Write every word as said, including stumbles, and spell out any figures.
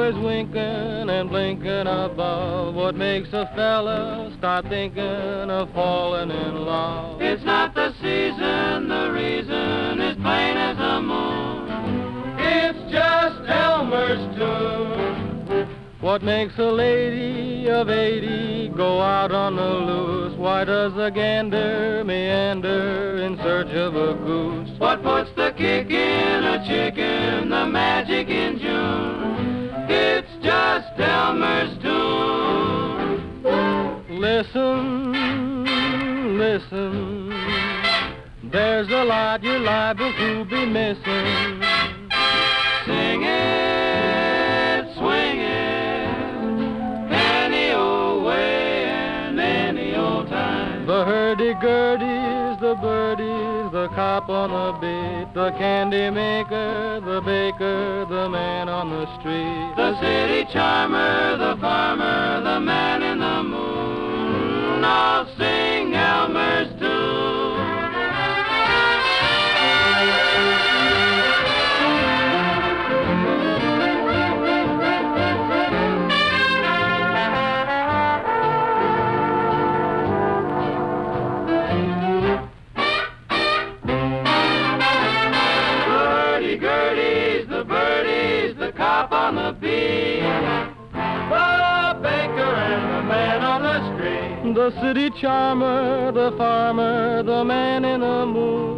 always winking and blinking above. What makes a fella start thinking of falling in love? It's not the season, the reason is plain as the moon. It's just Elmer's tune. What makes a lady of eighty go out on the loose? Why does a gander meander in search of a goose? What puts the kick in a chicken, the magic in June? It's just Elmer's tune. Listen, listen, there's a lot you're liable to be missing. Sing it, swing it, any old way and any old time. The hurdy-gurdies, the birdies, the cop on the beat, the candy maker, the baker, the man on the street, the city charmer, the farmer, the man in the moon, all sing Elmer's tune. On the beat, the baker and the man on the street, the city charmer, the farmer, the man in the moon.